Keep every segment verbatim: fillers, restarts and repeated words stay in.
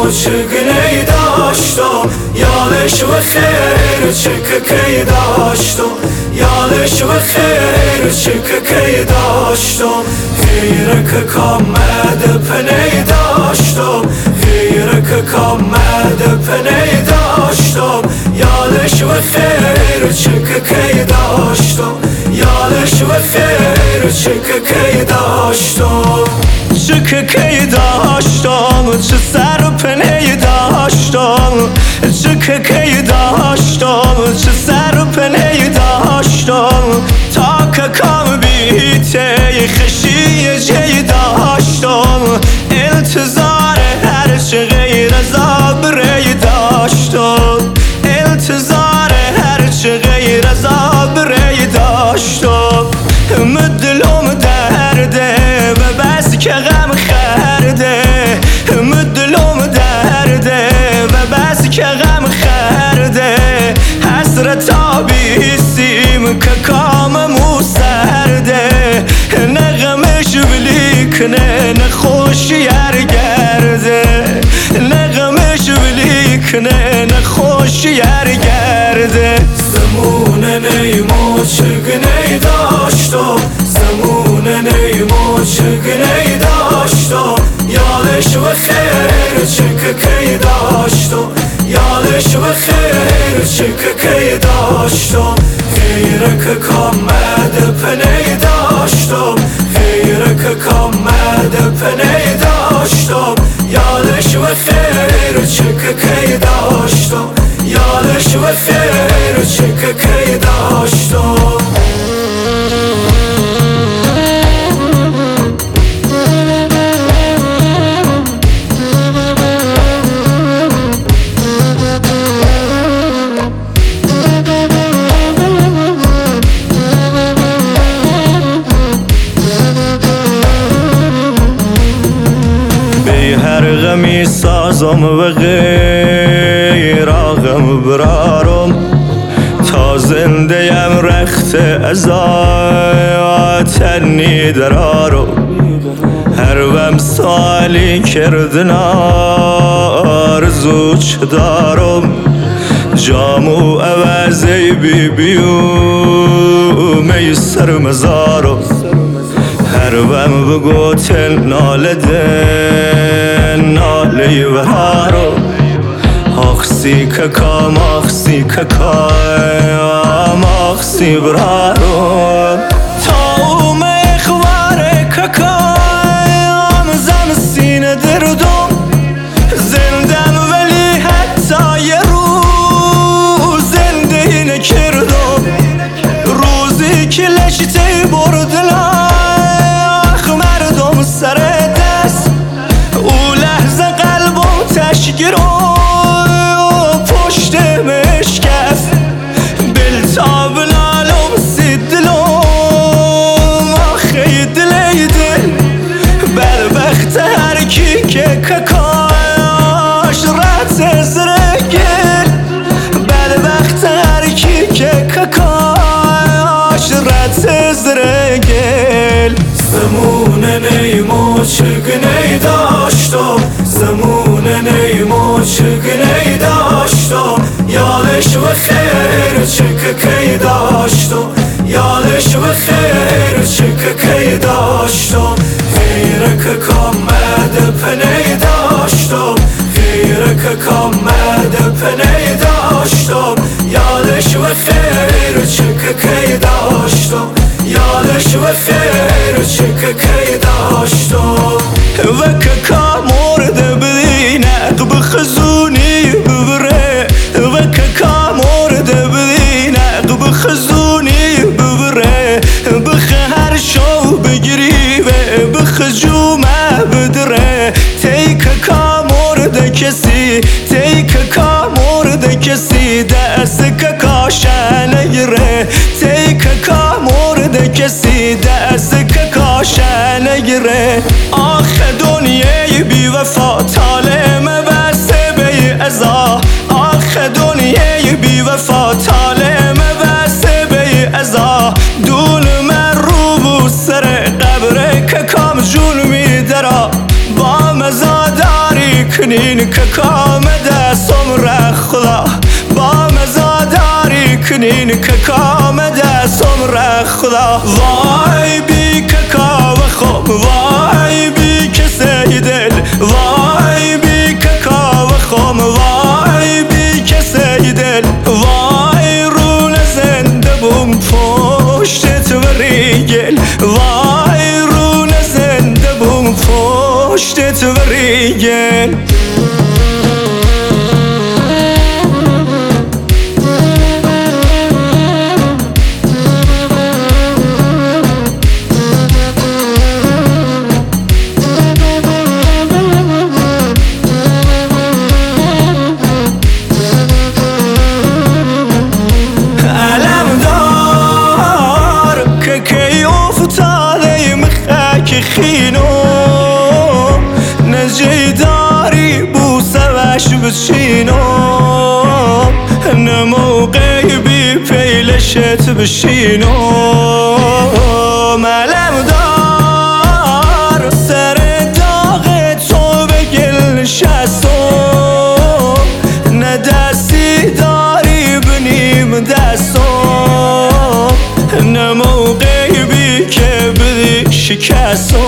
چگنه داشتم یالش و خیر چکه داشتم یالش و خیر چکه داشتم خیر که کامد پنه داشتم خیر که کامد پنه داشتم یالش و خیر چکه داشتم یالش و خیر چکه داشتم چکه داشتم چه سر و پنه داشتم چکه داشتم چه سر و پنه داشتم تا که کام بیته خشی جی داشتم التزار هر چه غیر زابره داشتم التزار هر چه غیر زابره داشتم مدلوم درده و بس که غم خرده مدلوم درده و بس که غم خرده حسرت آبیسیم که کاممو سرده نغمش بلیکنه نخوشی گرده نغمش بلیکنه نخوشی گرده زمون نیمو چگنه داشتم زمون نیمو چگنه داشتم یالش و خیر چکه داشتم یالش و خیر چکه داشتم خیر که کامد پنه داشتم خیر که کامد پنه داشتم یالش و خیر چکه داشتم یالش و خیر چکه داشتم هر غمی سازم و غیر غم برارم تا زنده یم رخت ازاتنی درارم هر وم سالی کردن آرزو چه دارم جامو عوضی بی بیو می سر مزارم هر وم بگوتن نالدن نالی برارو آخسی که کام آخسی که کام آخسی برارو تا اوم اخواره که کام زم سینه دردم زندم ولی حتی یه روز زنده نکردم روزی که لشتی بردلم سر دست او لحظه قلبم تشگیر و پشت مشکست بلتاب لالم سی دلم آخه دلی دل بدبخت هر کی که ککاش رت زرگل بدبخت هر کی که ککاش رت زرگل زمون نیمو چگنه داشتم زمون نیمو چگنه داشتم یالش و خیر چکه داشتم یالش و خیر چکه داشتم خیر که کامد پنه داشتم خیر که کامد پنه داشتم یالش و خیر چکه داشتم یالش و خیر چکه داشتم و که کامورده بدینق بخزونی ببره و که کامورده بدینق بخزونی ببره بخه هر شو بگیری و بخجومه بدره تی که کامورده کسی تی که کامورده کسی دست که کاشه نگیره تی که کامورده کسی دست که کاشه نگیره آخه دنیای بی وفا طالم بسته بی ازا آخه دنیای بی وفا طالم بسته بی ازا دول من رو بو سر قبره که کام جون می درا با مزاداری کنی کنین که کامده سمر خدا با مزاداری کنین که کامده سمر خدا وای بی که کاو خوب وای بی که سیدل وای بی که کاو خوب وای بی که سیدل وای رون زنده بوم پشتت و ریگل وای رون زنده بوم پشتت و ریگل خینو نجی داری بوسه وش بشینو نموقعی بی پیلشت بشینو ملم دار سر داغ تو بگل نشستو نه دستی داری بنیم دستو نموقعی بی که بدی شکستو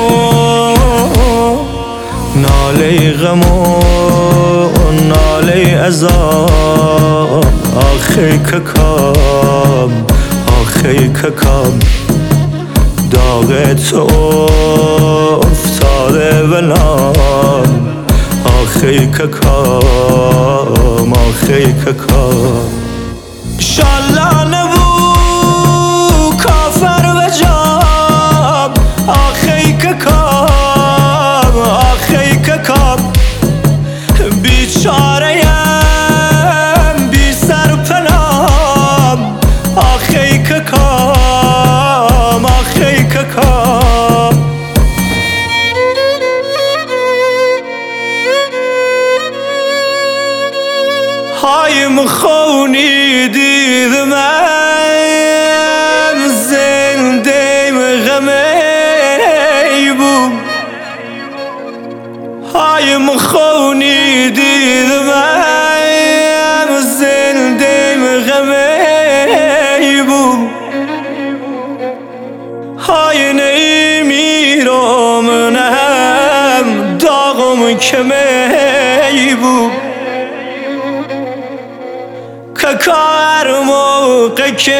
ناله غم و ناله عذاب آخی که کام آخی که کام داغ تو افتاده و نام آخی که کام آخی که کام شالله نبو کافر و جام آخی که کام آخی که کام بیچاره ام بی سرپنام آخی که کام آخی که کام های مخونی دیدم زنده غمی بود های مخونی دیدم زنده غمی بود های نیمیرم نهم داغم کمی بود که کار موقع که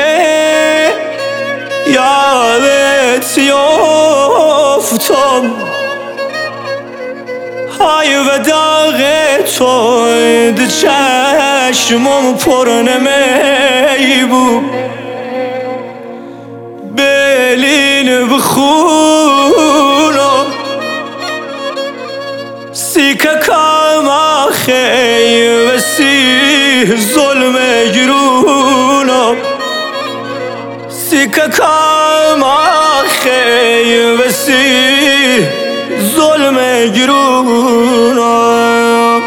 یادت یافتم های و داغ تو ده چشمم پر نمی بود بلین بخونم سی که کام آخی و سی ظلم گرونم سی که کام آخی و سی ظلم گرونم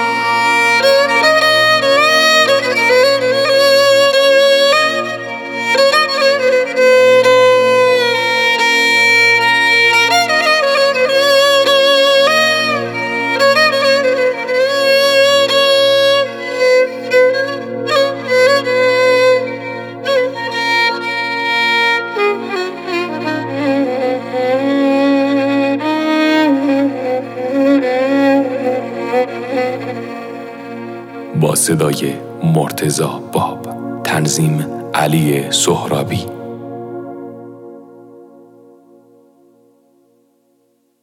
با صدای مرتضی باب، تنظیم علی سهرابی.